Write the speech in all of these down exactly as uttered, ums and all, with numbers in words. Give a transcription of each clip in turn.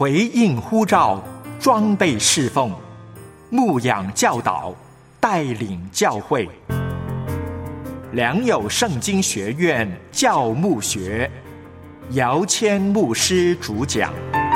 回应呼召，装备侍奉，牧养教导，带领教会。良友圣经学院教牧学，姚谦牧师主讲。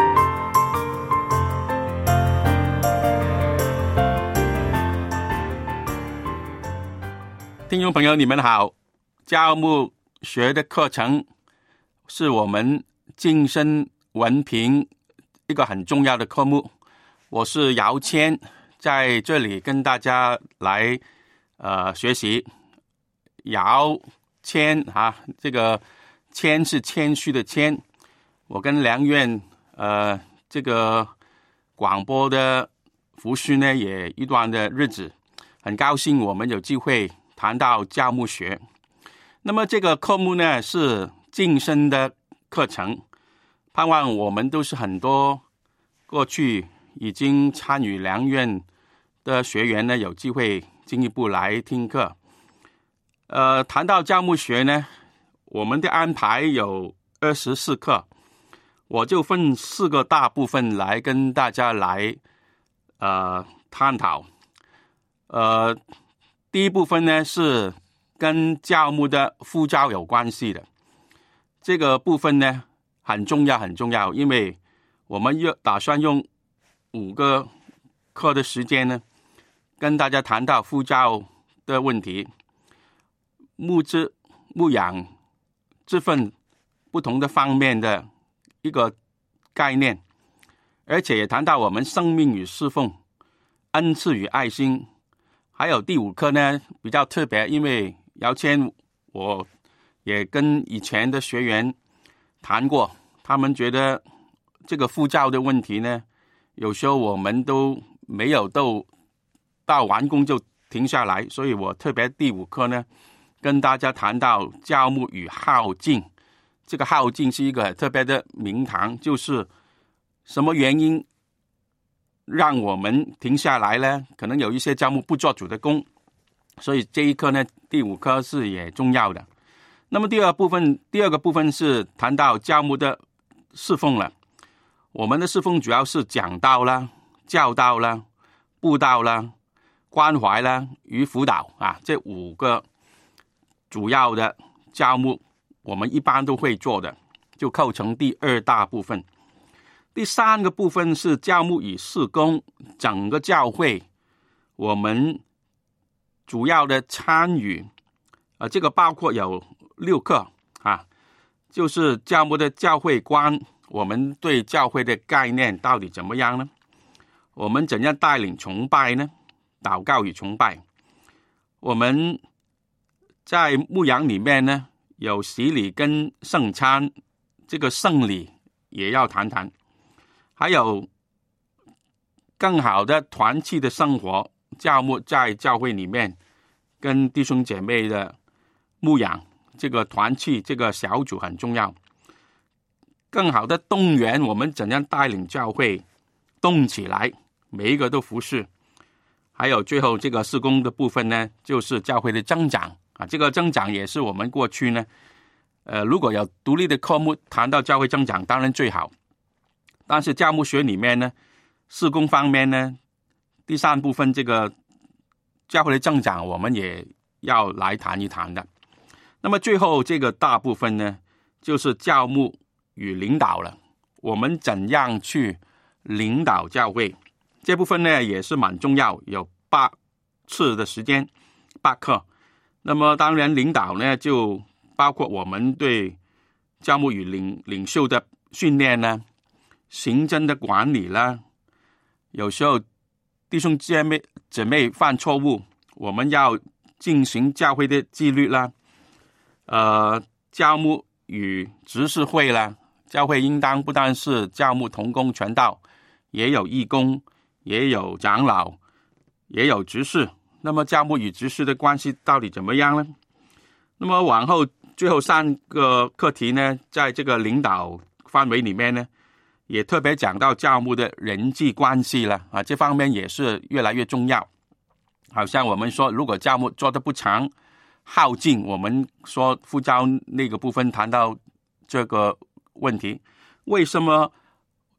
听众朋友，你们好。教牧学的课程是我们晋升文凭一个很重要的科目。我是姚谦，在这里跟大家来呃学习。姚谦啊，这个谦是谦虚的谦。我跟梁院呃这个广播的服侍呢也一段的日子，很高兴我们有机会谈到教牧学。那么这个科目呢是晋升的课程，盼望我们都是很多过去已经参与良院的学员呢有机会进一步来听课。呃，谈到教牧学呢，我们的安排有二十四课，我就分四个大部分来跟大家来呃探讨。呃，第一部分呢是跟教牧的呼召有关系的，这个部分呢很重要很重要，因为我们打算用五个课的时间呢，跟大家谈到呼召的问题，牧之牧养这份不同的方面的一个概念，而且也谈到我们生命与侍奉、恩赐与爱心。还有第五课呢比较特别，因为姚谦我也跟以前的学员谈过，他们觉得这个呼召的问题呢，有时候我们都没有到到完工就停下来，所以我特别第五课呢跟大家谈到教牧与耗尽。这个耗尽是一个特别的名堂，就是什么原因让我们停下来呢？可能有一些教牧不做主的工，所以这一课呢，第五课是也重要的。那么第二部分，第二个部分是谈到教牧的侍奉了。我们的侍奉主要是讲道啦、教导啦、布道啦、关怀啦与辅导啊，这五个主要的教牧，我们一般都会做的，就构成第二大部分。第三个部分是教牧与事工，整个教会我们主要的参与，呃，这个包括有六课啊，就是教牧的教会观，我们对教会的概念到底怎么样呢？我们怎样带领崇拜呢？祷告与崇拜，我们在牧养里面呢，有洗礼跟圣餐，这个圣礼也要谈谈。还有更好的团契的生活，教牧在教会里面跟弟兄姐妹的牧养，这个团契这个小组很重要。更好的动员，我们怎样带领教会动起来，每一个都服侍。还有最后这个事工的部分呢，就是教会的增长啊，这个增长也是我们过去呢，呃，如果有独立的科目谈到教会增长，当然最好。但是教牧学里面呢，事工方面呢，第三部分这个教会的增长，我们也要来谈一谈的。那么最后这个大部分呢，就是教牧与领导了。我们怎样去领导教会？这部分呢也是蛮重要，有八次的时间，八课。那么当然领导呢，就包括我们对教牧与领领袖的训练呢，行政的管理啦，有时候弟兄姐妹姊妹犯错误，我们要进行教会的纪律啦，呃，教牧与执事会啦，教会应当不单是教牧同工传道，也有义工，也有长老，也有执事。那么教牧与执事的关系到底怎么样呢？那么往后最后三个课题呢，在这个领导范围里面呢，也特别讲到教牧的人际关系了啊，这方面也是越来越重要。好像我们说，如果教牧做得不长，耗尽，我们说呼召那个部分谈到这个问题，为什么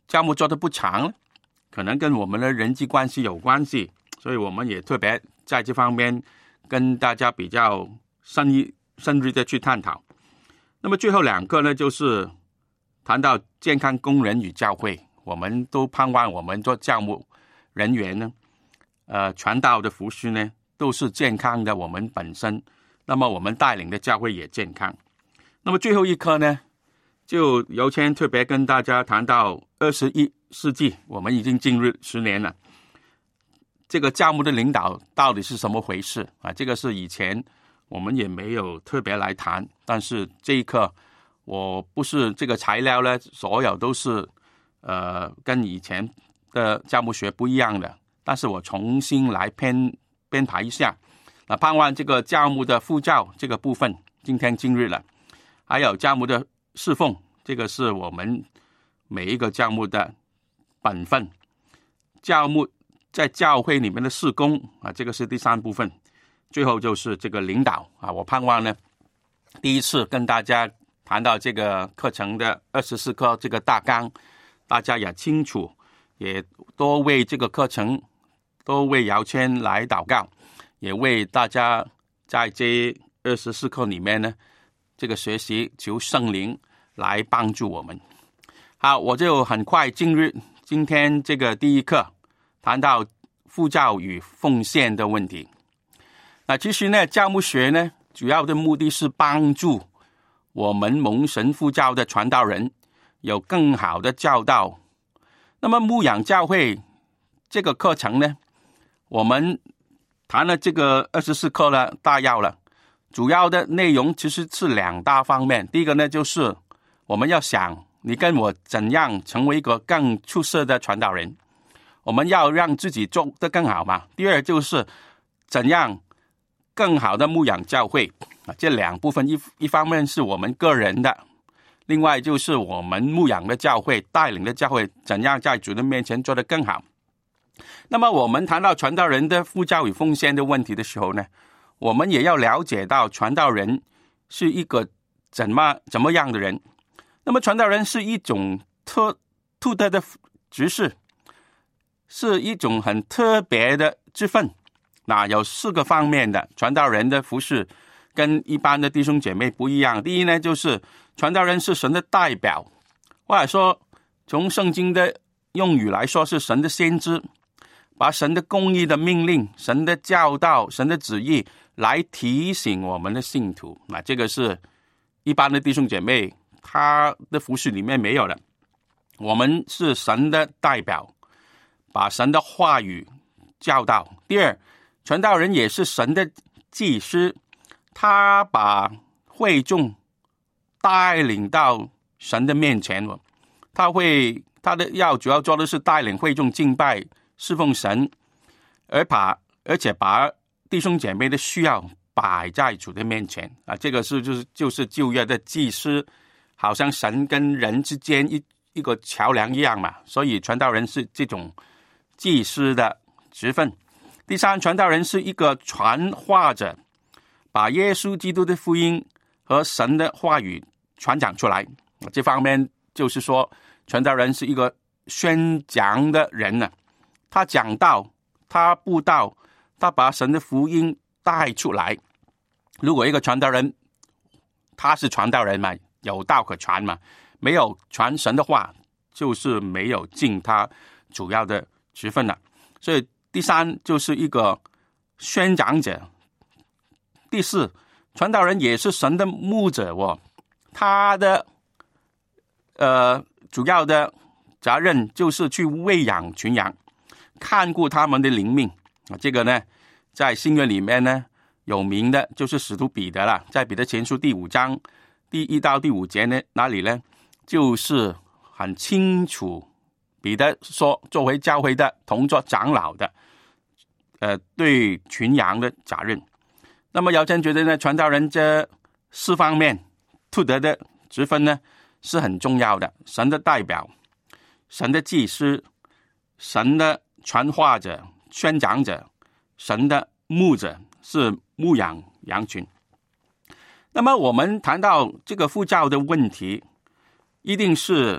教牧做得不长，可能跟我们的人际关系有关系，所以我们也特别在这方面跟大家比较深入深入的去探讨。那么最后两个呢，就是谈到健康工人与教会，我们都盼望我们做教牧人员呢，呃，传道的服事呢，都是健康的，我们本身，那么我们带领的教会也健康。那么最后一课呢，就由谦特别跟大家谈到二十一世纪，我们已经进入十年了，这个教牧的领导到底是什么回事啊？这个是以前我们也没有特别来谈，但是这一课我不是这个材料呢，所有都是呃跟以前的教牧学不一样的，但是我重新来编编排一下，那盼望这个教牧的副教这个部分今天今日了，还有教牧的侍奉，这个是我们每一个教牧的本分，教牧在教会里面的事工啊，这个是第三部分，最后就是这个领导啊。我盼望呢，第一次跟大家谈到这个课程的二十四课这个大纲，大家也清楚，也多为这个课程，多为姚谦来祷告，也为大家在这二十四课里面呢，这个学习求圣灵来帮助我们。好，我就很快进入今天这个第一课，谈到副教与奉献的问题。那其实呢，教牧学呢，主要的目的是帮助我们蒙神呼召的传道人有更好的教导。那么牧养教会这个课程呢，我们谈了这个二十四课了，大要了，主要的内容其实是两大方面。第一个呢，就是我们要想你跟我怎样成为一个更出色的传道人，我们要让自己做得更好嘛。第二就是怎样更好的牧养教会啊，这两部分，一一方面是我们个人的，另外就是我们牧养的教会，带领的教会怎样在主的面前做得更好。那么我们谈到传道人的副教与奉献的问题的时候呢，我们也要了解到传道人是一个怎么怎么样的人。那么传道人是一种特特特的职事，是一种很特别的职分。那有四个方面的传道人的服事跟一般的弟兄姐妹不一样。第一呢，就是传道人是神的代表，或者说从圣经的用语来说是神的先知，把神的公义的命令、神的教导、神的旨意来提醒我们的信徒。那这个是一般的弟兄姐妹他的服事里面没有的。我们是神的代表，把神的话语教导。第二，传道人也是神的祭司，他把会众带领到神的面前，他会他的要主要做的是带领会众敬拜侍奉神，而把而且把弟兄姐妹的需要摆在主的面前啊，这个是就是就是旧约的祭司，好像神跟人之间一一个桥梁一样嘛，所以传道人是这种祭司的职分。第三，传道人是一个传话者，把耶稣基督的福音和神的话语传讲出来。这方面就是说，传道人是一个宣讲的人呢，他讲道，他布道，他把神的福音带出来。如果一个传道人他是传道人嘛，有道可传嘛，没有传神的话，就是没有尽他主要的职分了。所以第三就是一个宣讲者。第四，传道人也是神的牧者哦，他的呃主要的责任就是去喂养群羊，看顾他们的灵命啊。这个呢，在新约里面呢，有名的就是使徒彼得了，在彼得前书第五章第一到第五节呢，那里呢就是很清楚，彼得说，作为教会的同作长老的，呃，对群羊的责任。那么姚谦觉得呢，传道人这四方面特德的职分呢是很重要的，神的代表，神的祭司，神的传话者、宣讲者，神的牧者，是牧养羊群。那么我们谈到这个副教的问题，一定是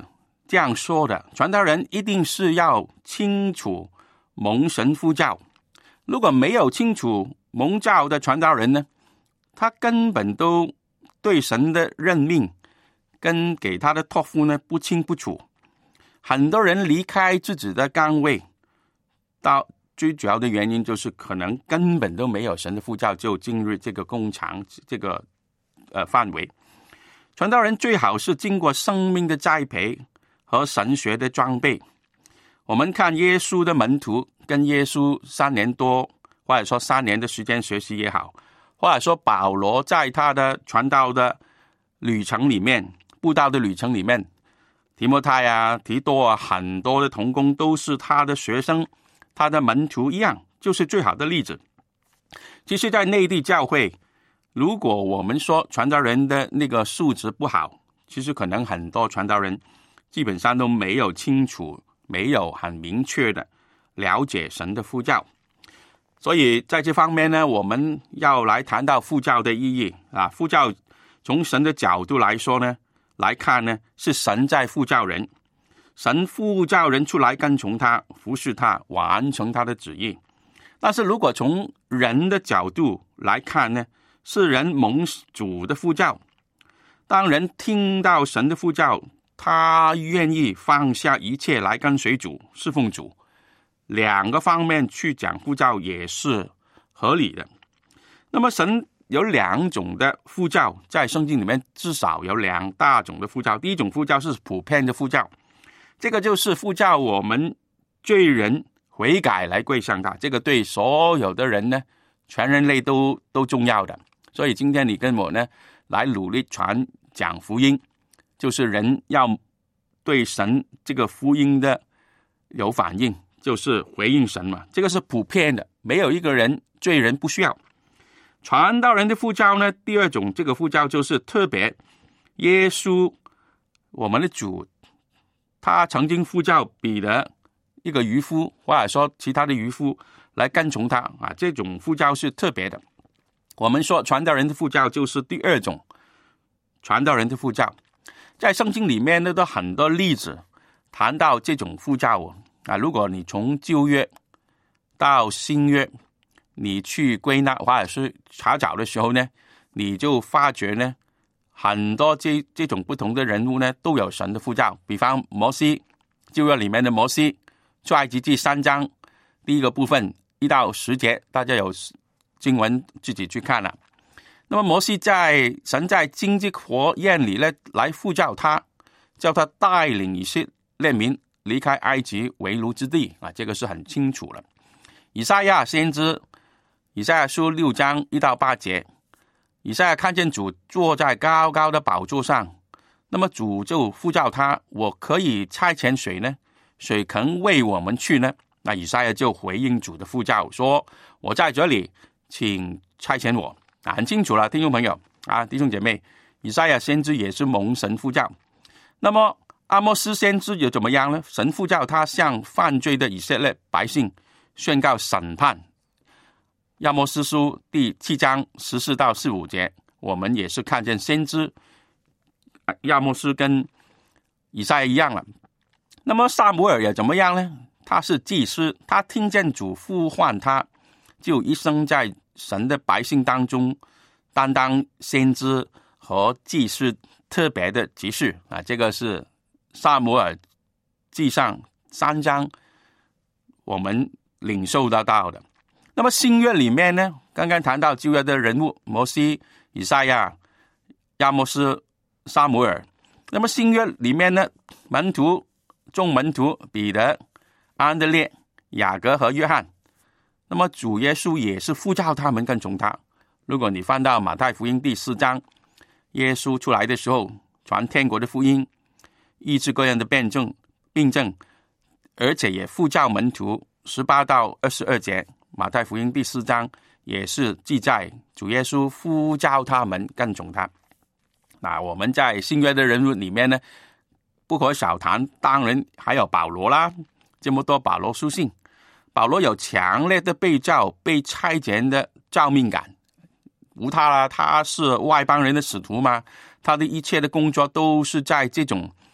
这样说的，传道人一定是要清楚蒙神呼召。如果没有清楚蒙召的传道人呢，他根本都对神的任命跟给他的托付呢不清不楚。很多人离开自己的岗位，到最主要的原因就是可能根本都没有神的呼召就进入这个工厂这个呃范围。传道人最好是经过生命的栽培和神学的装备。我们看耶稣的门徒跟耶稣三年多，或者说三年的时间学习也好，或者说保罗在他的传道的旅程里面，布道的旅程里面，提摩太啊、提多啊，很多的同工都是他的学生，他的门徒一样，就是最好的例子。其实在内地教会，如果我们说传道人的那个素质不好，其实可能很多传道人基本上都没有清楚，没有很明确的了解神的呼召。所以在这方面呢，我们要来谈到呼召的意义啊。呼召从神的角度来说呢，来看呢，是神在呼召人，神呼召人出来跟从他，服侍他，完成他的旨意。但是如果从人的角度来看呢，是人蒙主的呼召。当人听到神的呼召，他愿意放下一切来跟随主，侍奉主，两个方面去讲呼召也是合理的。那么神有两种的呼召，在圣经里面至少有两大种的呼召。第一种呼召是普遍的呼召，这个就是呼召我们罪人悔改来归向他，这个对所有的人呢，全人类都都重要的。所以今天你跟我呢来努力传讲福音，就是人要对神这个福音的有反应，就是回应神嘛，这个是普遍的，没有一个人罪人不需要。传道人的呼召呢，第二种这个呼召就是特别，耶稣我们的主，他曾经呼召彼得一个渔夫，或者说其他的渔夫来跟从他啊，这种呼召是特别的。我们说传道人的呼召就是第二种传道人的呼召，在圣经里面呢都很多例子谈到这种呼召啊。如果你从旧约到新约，你去归纳或者是查找的时候呢，你就发觉呢，很多这这种不同的人物呢都有神的呼召。比方摩西，旧约里面的摩西，出埃及记三章第一个部分一到十节，大家有经文自己去看了。那么摩西在神在荆棘火焰里呢来呼召他，叫他带领以色列民离开埃及为奴之地啊，这个是很清楚了。以赛亚先知，以赛亚书六章一到八节，以赛亚看见主坐在高高的宝座上，那么主就呼召他，我可以差遣谁呢？谁肯为我们去呢？那以赛亚就回应主的呼召说，我在这里，请差遣我啊，很清楚了，听众朋友啊，弟兄姐妹，以赛亚先知也是蒙神呼召。那么阿摩斯先知又怎么样呢？神呼召他向犯罪的以色列百姓宣告审判。亚摩斯书第七章十四到十五节，我们也是看见先知亚摩斯跟以赛亚一样了。那么撒母耳也怎么样呢？他是祭司，他听见主呼唤他，就一生在神的百姓当中担当先知和祭司特别的职事啊，这个是撒母耳记上三章我们领受得到的。那么新约里面呢，刚刚谈到旧约的人物摩西、以赛亚、亚摩斯、撒母耳。那么新约里面呢，门徒众门徒彼得、安德烈、雅各和约翰，那么主耶稣也是呼召他们跟从他。如果你翻到马太福音第四章，耶稣出来的时候传天国的福音，医治各样的病症病症，而且也呼召门徒。十八到二十二节马太福音第四章也是记载主耶稣呼召他们跟从他。那我们在新约的人物里面呢，不可小谈，当然还有保罗啦。这么多保罗书信，保罗有强烈的被召被差遣的召命感，无他啦，他是外邦人的使徒嘛，他的一切的工作都是在这种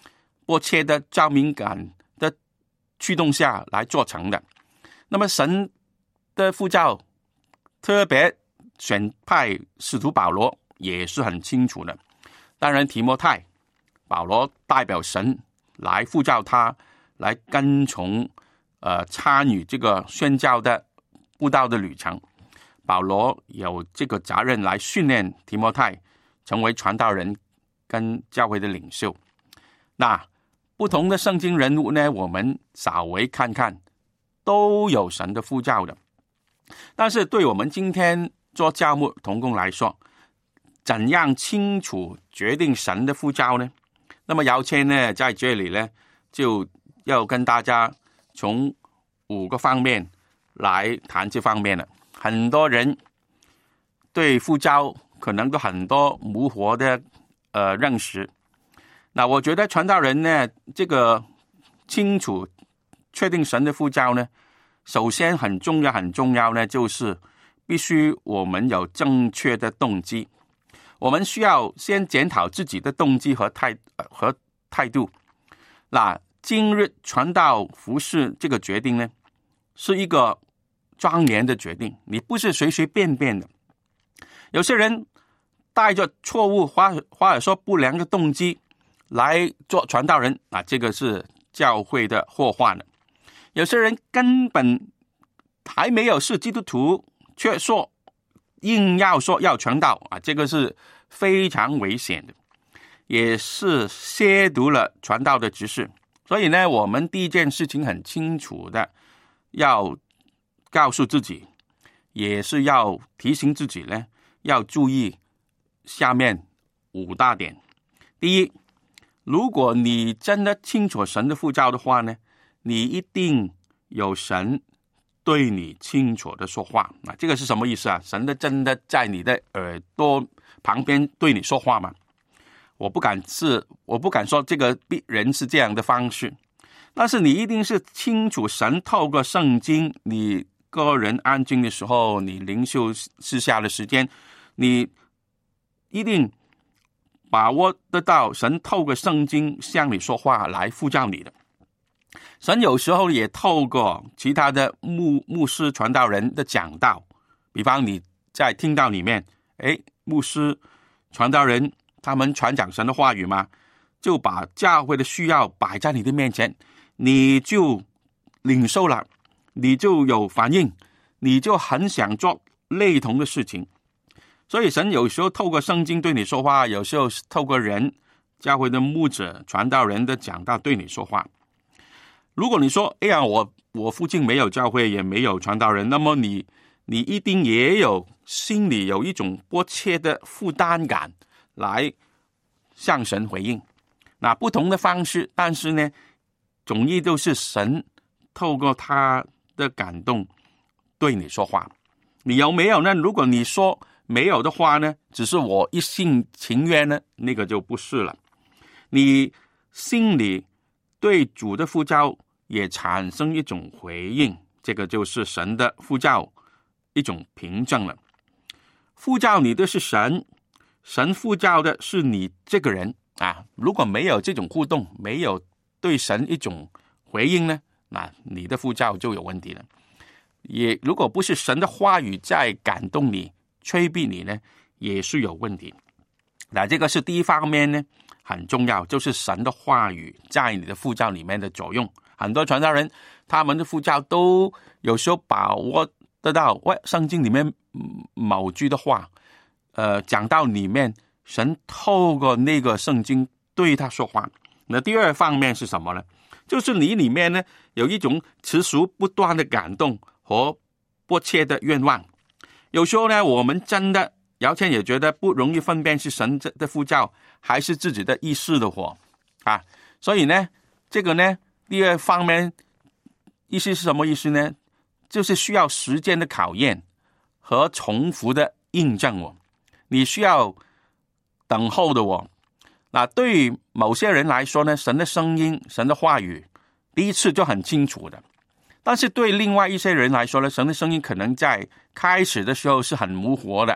迫切的照明感的驱动下来做成的。那么神的呼召特别选派使徒保罗也是很清楚的。当然提摩太，保罗代表神来呼召他来跟从呃参与这个宣教的布道的旅程。保罗有这个责任来训练提摩太成为传道人跟教会的领袖。那不同的圣经人物呢，我们稍微看看，都有神的呼召的。但是对我们今天做教牧同工来说，怎样清楚决定神的呼召呢？那么姚谦呢在这里呢，就要跟大家从五个方面来谈这方面了。很多人对呼召可能都很多模糊的呃认识。那我觉得传道人呢，这个清楚确定神的呼召呢，首先很重要很重要呢，就是必须我们有正确的动机。我们需要先检讨自己的动机和态和态度。那今日传道服事这个决定呢，是一个庄严的决定，你不是随随便便的。有些人带着错误或或者说不良的动机来做传道人啊，这个是教会的祸患了。有些人根本还没有是基督徒，却说硬要说要传道啊，这个是非常危险的，也是亵渎了传道的职事。所以呢，我们第一件事情很清楚的要告诉自己，也是要提醒自己呢，要注意下面五大点。第一，如果你真的清楚神的呼召的话呢，你一定有神对你清楚的说话。那这个是什么意思啊？神的真的在你的耳朵旁边对你说话吗？我不敢是，我不敢说这个人是这样的方式，但是你一定是清楚神透过圣经，你个人安静的时候，你灵修私下的时间，你一定把握得到神透过圣经向你说话来呼召你的。神有时候也透过其他的牧牧师传道人的讲道，比方你在听到里面，诶，牧师传道人他们传讲神的话语嘛，就把教会的需要摆在你的面前，你就领受了，你就有反应，你就很想做类同的事情。所以神有时候透过圣经对你说话，有时候透过人教会的牧者传道人的讲道对你说话。如果你说哎呀，我我附近没有教会也没有传道人，那么你你一定也有心里有一种迫切的负担感来向神回应。那不同的方式，但是呢总意都是神透过他的感动对你说话。你有没有呢？如果你说没有的话呢，只是我一厢情愿呢，那个就不是了。你心里对主的呼召也产生一种回应，这个就是神的呼召一种凭证了。呼召你的是神，神呼召的是你这个人啊。如果没有这种互动，没有对神一种回应呢，那你的呼召就有问题了。也如果不是神的话语在感动你催逼你呢，也是有问题。那这个是第一方面呢，很重要，就是神的话语在你的呼召里面的作用。很多传道人他们的呼召都有时候把握得到喂圣经里面某句的话，呃，讲到里面神透过那个圣经对他说话。那第二方面是什么呢？就是你里面呢有一种持续不断的感动和迫切的愿望。有时候呢，我们真的姚谦也觉得不容易分辨是神的呼召还是自己的意识的火啊。所以呢，这个呢，第二方面意思是什么意思呢？就是需要时间的考验和重复的印证哦。你需要等候的哦。那对于某些人来说呢，神的声音、神的话语，第一次就很清楚的。但是对另外一些人来说呢，神的声音可能在开始的时候是很模糊的，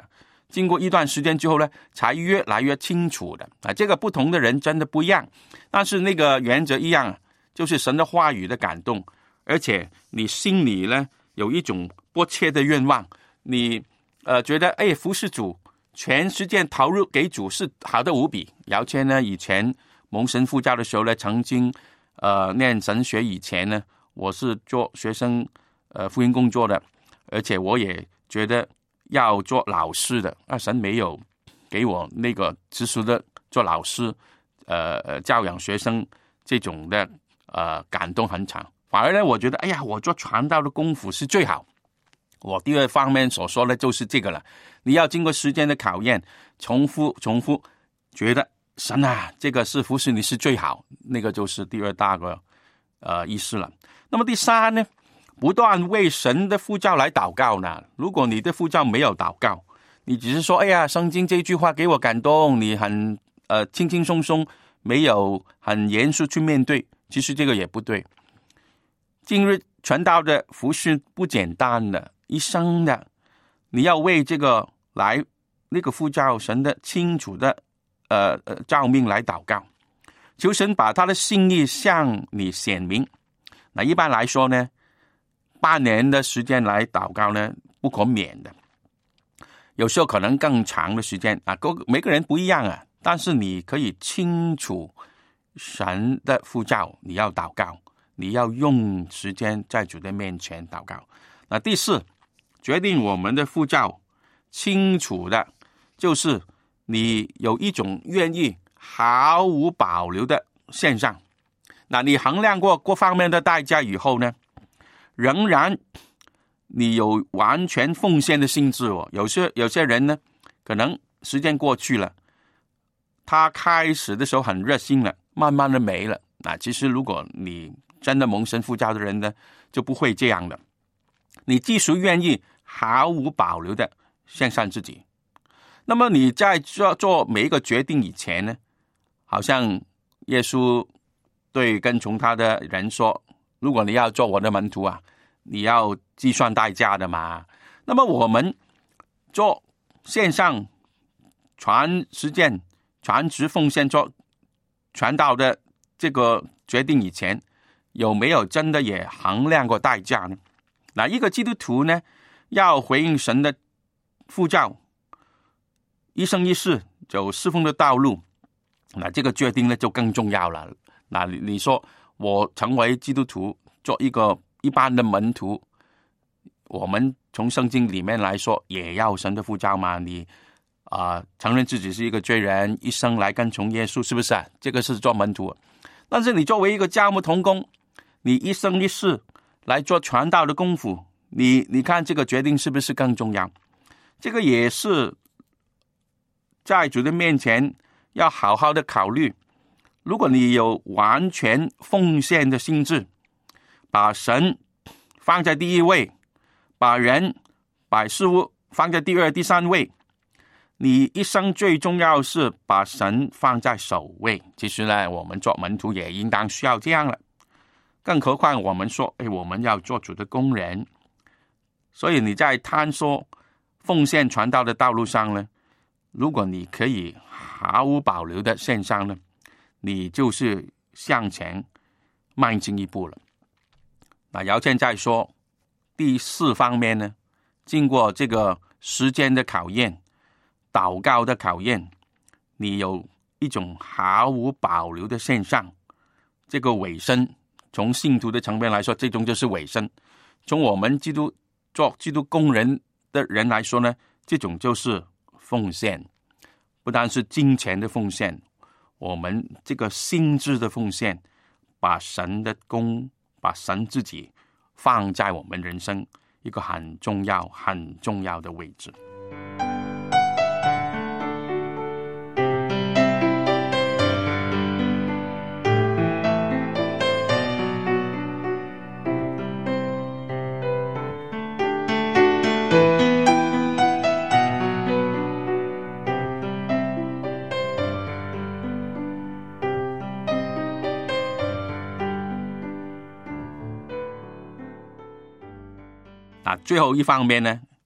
经过一段时间之后呢，才越来越清楚的啊。这个不同的人真的不一样，但是那个原则一样，就是神的话语的感动，而且你心里呢有一种迫切的愿望，你呃觉得哎服侍主，全时间投入给主是好的无比。姚谦呢以前蒙神呼召的时候呢，曾经呃念神学以前呢，我是做学生呃福音工作的，而且我也觉得要做老师的，那神没有给我那个直属的做老师，呃，教养学生这种的呃感动很长。反而呢，我觉得，哎呀，我做传道的功夫是最好。我第二方面所说的就是这个了，你要经过时间的考验，重复重复，觉得神啊，这个是服侍你是最好，那个就是第二大个呃意思了。那么第三呢？不断为神的呼召来祷告呢。如果你的呼召没有祷告，你只是说，哎呀，圣经这句话给我感动，你很呃轻轻松松，没有很严肃去面对，其实这个也不对。今日传道的服事不简单的，一生的，你要为这个来那个呼召神的清楚的呃呃召命来祷告，求神把他的心意向你显明。那一般来说呢，半年的时间来祷告呢，不可免的。有时候可能更长的时间啊，每个人不一样啊。但是你可以清楚神的呼召，你要祷告，你要用时间在主的面前祷告。那第四，决定我们的呼召清楚的，就是你有一种愿意毫无保留的献上。那你衡量过各方面的代价以后呢，仍然你有完全奉献的性质哦。有些有些人呢，可能时间过去了，他开始的时候很热心了，慢慢的没了。那其实如果你真的蒙神呼召的人呢，就不会这样的。你既是愿意毫无保留的献上自己，那么你在做做每一个决定以前呢，好像耶稣对跟从他的人说，如果你要做我的门徒啊，你要计算代价的嘛。那么我们做线上传实践传职奉献做传道的这个决定以前，有没有真的也衡量过代价呢？那一个基督徒呢，要回应神的呼召，一生一世走侍奉的道路，那这个决定呢就更重要了。那你说我成为基督徒，做一个一般的门徒，我们从圣经里面来说，也要神的呼召嘛？你啊、呃，承认自己是一个罪人，一生来跟从耶稣，是不是啊？这个是做门徒。但是你作为一个教牧同工，你一生一世来做传道的功夫，你你看这个决定是不是更重要？这个也是在主的面前要好好的考虑。如果你有完全奉献的心志，把神放在第一位，把人把事物放在第二第三位，你一生最重要是把神放在首位。其实呢，我们做门徒也应当需要这样了，更何况我们说，哎，我们要做主的工人。所以你在探索奉献传道的道路上呢，如果你可以毫无保留的献上呢，你就是向前迈进一步了。那姚谦在说第四方面呢，经过这个时间的考验，祷告的考验，你有一种毫无保留的献上，这个委身，从信徒的层面来说，这种就是委身；从我们基督做基督工人的人来说呢，这种就是奉献，不单是金钱的奉献，我们这个心智的奉献，把神的功，把神自己放在我们人生一个很重要很重要的位置。最后一方面呢，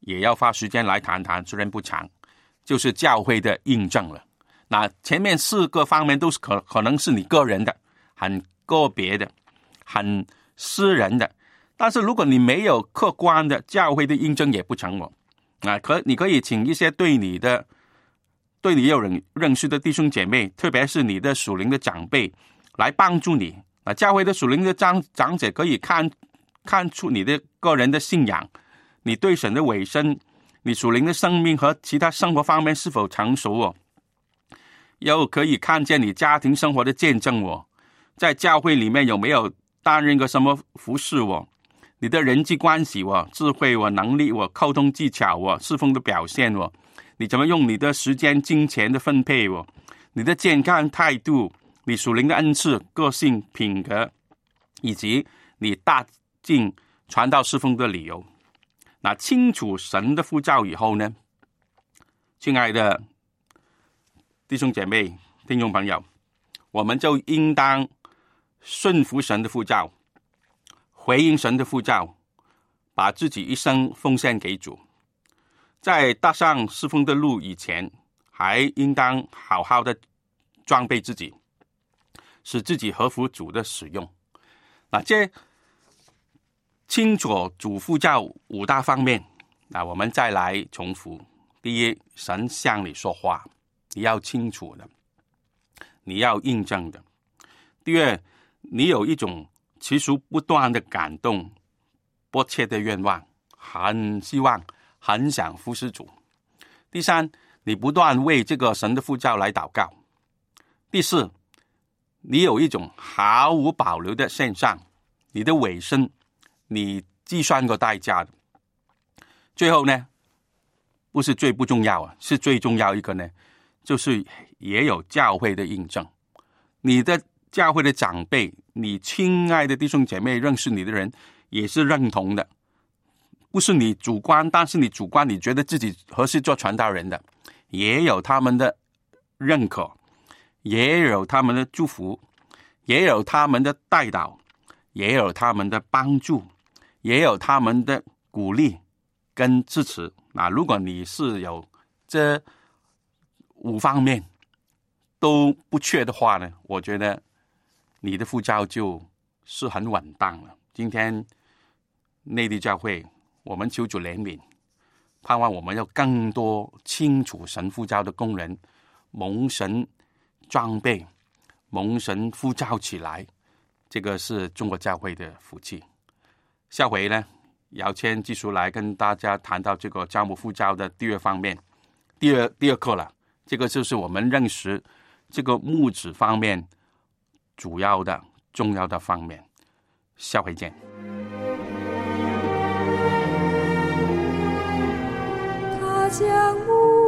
也要花时间来谈谈，虽然不长，就是教会的印证了。那前面四个方面都是可可能是你个人的，很个别的，很私人的。但是如果你没有客观的教会的印证也不成哦。啊，可你可以请一些对你的、对你有认认识的弟兄姐妹，特别是你的属灵的长辈，来帮助你。啊，教会的属灵的长长者可以看看出你的个人的信仰，你对神的委身，你属灵的生命和其他生活方面是否成熟哦。又可以看见你家庭生活的见证哦，在教会里面有没有担任个什么服事哦？你的人际关系哦，智慧哦，能力哦，沟通技巧哦，侍奉的表现哦，你怎么用你的时间、金钱的分配哦？你的健康态度，你属灵的恩赐、个性、品格，以及你大尽传道侍奉的理由。那清楚神的呼召以后呢，亲爱的弟兄姐妹、听众朋友，我们就应当顺服神的呼召，回应神的呼召，把自己一生奉献给主。在踏上侍奉的路以前，还应当好好的装备自己，使自己合乎主的使用。那这清楚主呼召五大方面，那我们再来重复。第一，神向你说话，你要清楚的，你要印证的。第二，你有一种持续不断的感动、迫切的愿望，很希望、很想服侍主。第三，你不断为这个神的呼召来祷告。第四，你有一种毫无保留的献上，你的委身，你计算过代价的。最后呢，不是最不重要啊，是最重要一个呢，就是也有教会的印证。你的教会的长辈，你亲爱的弟兄姐妹，认识你的人也是认同的，不是你主观，但是你主观你觉得自己合适做传道人的，也有他们的认可，也有他们的祝福，也有他们的带导，也有他们的帮助，也有他们的鼓励跟支持。那如果你是有这五方面都不缺的话呢，我觉得你的呼召就是很稳当了。今天内地教会，我们求主怜悯，盼望我们有更多清楚神呼召的工人蒙神装备，蒙神呼召起来，这个是中国教会的福气。下回呢，姚谦继续来跟大家谈到这个教牧呼召的第二方面，第二第二课了。这个就是我们认识这个牧子方面主要的重要的方面。下回见。 他将牧